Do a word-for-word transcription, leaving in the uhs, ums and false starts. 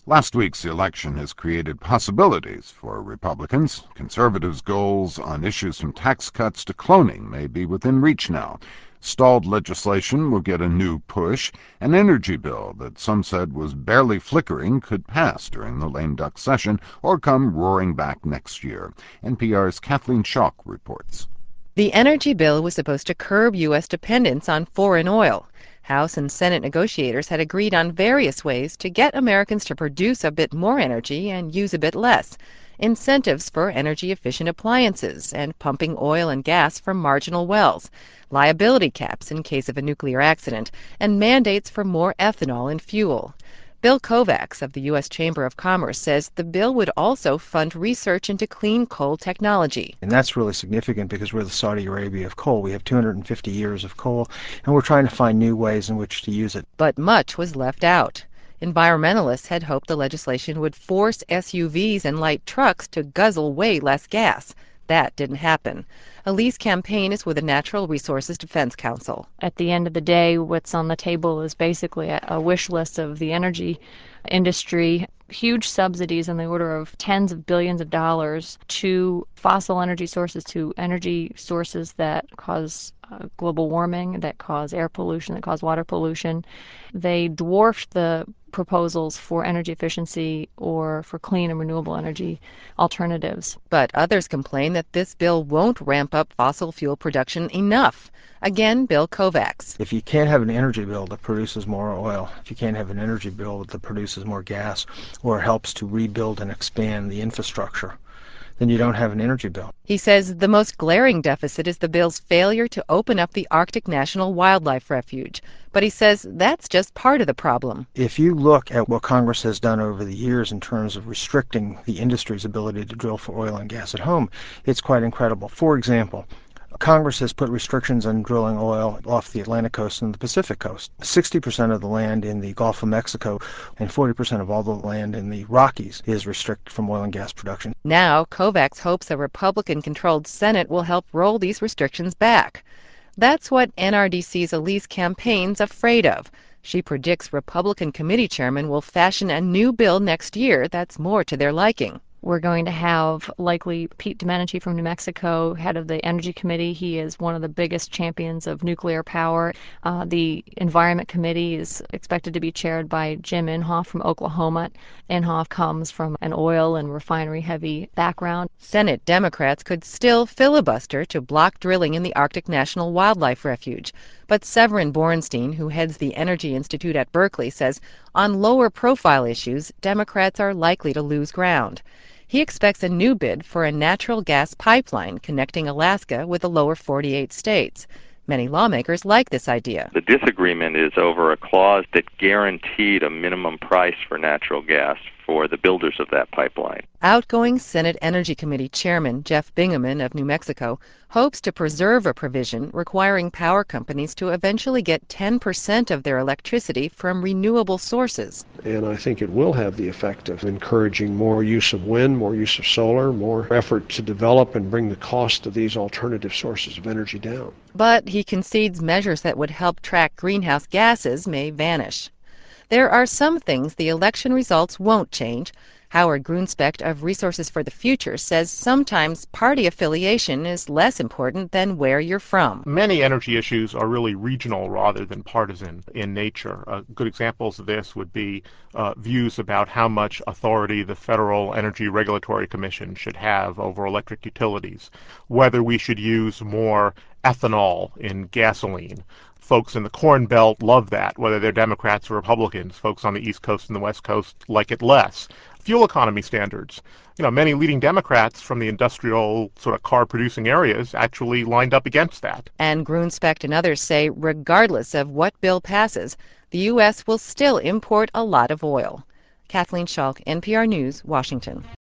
Last week's election has created possibilities for Republicans. Conservatives' goals on issues from tax cuts to cloning may be within reach now. Stalled legislation will get a new push. An energy bill that some said was barely flickering could pass during the lame duck session or come roaring back next year. N P R's Kathleen Schock reports. The energy bill was supposed to curb U S dependence on foreign oil. House and Senate negotiators had agreed on various ways to get Americans to produce a bit more energy and use a bit less. Incentives for energy-efficient appliances and pumping oil and gas from marginal wells, liability caps in case of a nuclear accident, and mandates for more ethanol in fuel. Bill Kovacs of the U S Chamber of Commerce says the bill would also fund research into clean coal technology. And that's really significant because we're the Saudi Arabia of coal. We have two hundred fifty years of coal, and we're trying to find new ways in which to use it. But much was left out. Environmentalists had hoped the legislation would force S U Vs and light trucks to guzzle way less gas. That didn't happen. Elise Campaign is with the Natural Resources Defense Council. At the end of the day, what's on the table is basically a, a wish list of the energy industry. Huge subsidies in the order of tens of billions of dollars to fossil energy sources, to energy sources that cause uh, global warming, that cause air pollution, that cause water pollution. They dwarfed the proposals for energy efficiency or for clean and renewable energy alternatives. But others complain that this bill won't ramp up fossil fuel production enough. Again, Bill Kovacs. If you can't have an energy bill that produces more oil, if you can't have an energy bill that produces more gas, or helps to rebuild and expand the infrastructure, then you don't have an energy bill. He says the most glaring deficit is the bill's failure to open up the Arctic National Wildlife Refuge. But he says that's just part of the problem. If you look at what Congress has done over the years in terms of restricting the industry's ability to drill for oil and gas at home, it's quite incredible. For example, Congress has put restrictions on drilling oil off the Atlantic coast and the Pacific coast. sixty percent of the land in the Gulf of Mexico and forty percent of all the land in the Rockies is restricted from oil and gas production. Now, Kovacs hopes a Republican-controlled Senate will help roll these restrictions back. That's what N R D C's Elise Campaign's afraid of. She predicts Republican committee chairmen will fashion a new bill next year that's more to their liking. We're going to have likely Pete Domenici from New Mexico, head of the Energy Committee. He is one of the biggest champions of nuclear power. Uh, the Environment Committee is expected to be chaired by Jim Inhofe from Oklahoma. Inhofe comes from an oil and refinery-heavy background. Senate Democrats could still filibuster to block drilling in the Arctic National Wildlife Refuge. But Severin Borenstein, who heads the Energy Institute at Berkeley, says on lower-profile issues, Democrats are likely to lose ground. He expects a new bid for a natural gas pipeline connecting Alaska with the lower forty-eight states. Many lawmakers like this idea. The disagreement is over a clause that guaranteed a minimum price for natural gas for the builders of that pipeline. Outgoing Senate Energy Committee Chairman Jeff Bingaman of New Mexico hopes to preserve a provision requiring power companies to eventually get ten percent of their electricity from renewable sources. And I think it will have the effect of encouraging more use of wind, more use of solar, more effort to develop and bring the cost of these alternative sources of energy down. But he concedes measures that would help track greenhouse gases may vanish. There are some things the election results won't change. Howard Grunspecht of Resources for the Future says sometimes party affiliation is less important than where you're from. Many energy issues are really regional rather than partisan in nature. Uh, good examples of this would be uh, views about how much authority the Federal Energy Regulatory Commission should have over electric utilities, whether we should use more ethanol in gasoline. Folks in the Corn Belt love that, whether they're Democrats or Republicans. Folks on the East Coast and the West Coast like it less. Fuel economy standards. You know, many leading Democrats from the industrial sort of car-producing areas actually lined up against that. And Grunspecht and others say regardless of what bill passes, the U S will still import a lot of oil. Kathleen Schock, N P R News, Washington.